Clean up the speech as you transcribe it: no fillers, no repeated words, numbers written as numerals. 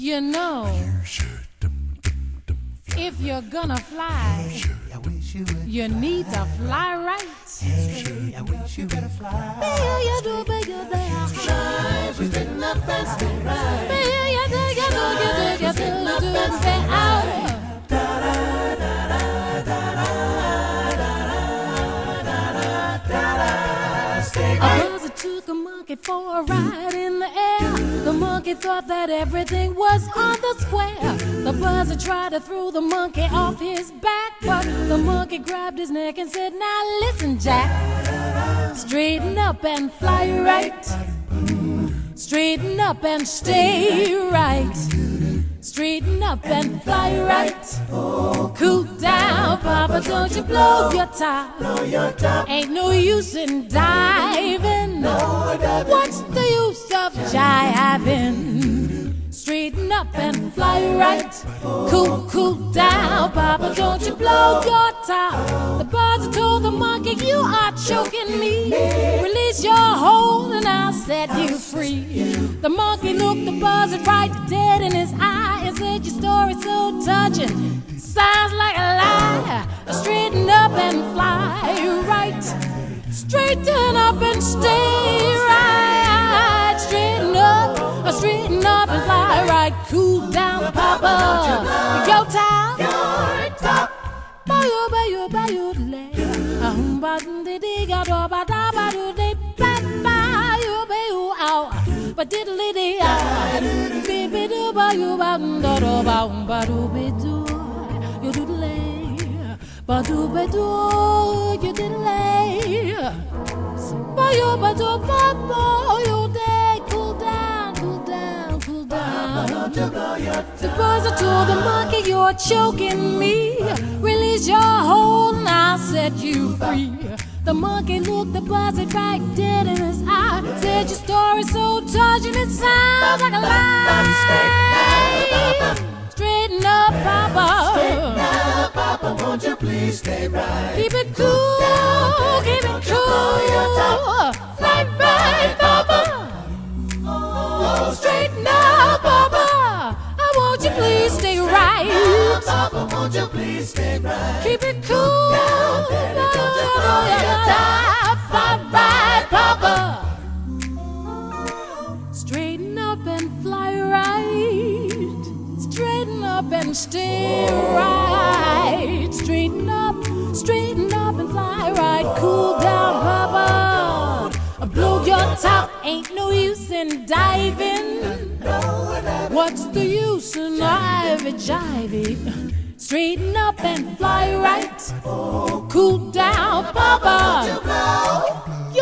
You know, if you're gonna fly, you need to fly right. I wish you better fly. You do bigger than Fly, we're sitting up and stay right. you do stay out. A buzzard took a monkey for a ride in the air. The monkey thought that everything was on the square. The buzzard tried to throw the monkey off his back, but the monkey grabbed his neck and said, "Now listen, Jack, straighten up and fly right. Straighten up and stay right. Straighten up and fly right. Cool down, Papa, don't you blow your top. Ain't no use in diving. What's the use of jiving? Straighten up and fly right. Cool down, Papa, don't you blow your top. The buzzard told the monkey, "You are choking me. Release your hold and I'll set you free." The monkey looked the buzzard right dead in his eye and said, "Your story's so touching, sounds like a lie. Straighten up and fly right. Straighten up and stay right. Straighten up and fly right. Cool down, Papa, your top. Bayo, bayo, bayo, lay. Ba de de ga do ba da ba do de ba ba yo bayo ow. Ba diddly de ah. Be be do ba yo ba do ba do be do. You do lay. Ba do be do you did lay. Ba yo ba do ba ba yo day. Cool down, cool down, cool down. The buzzard told the monkey, "You're choking me. Release your hold and I'll set you free." The monkey looked the buzzard right dead in his eye. Said, "Your story's so touching, it sounds like a lie." Straighten up, Papa. Straighten up, Papa, won't you please stay right? Keep it cool, keep it cool. Fly right, Papa. Oh, straighten up, Papa. Won't you please stay right? Papa, won't you please stay right? Keep it cool. Fly right, Papa. Straighten up and fly right. Straighten up and stay right. Straighten up and fly right. Cool down, Papa. Blow your top, ain't no use in diving. What's the use in ivy-jiving? Straighten up and fly right. Cool down, Papa.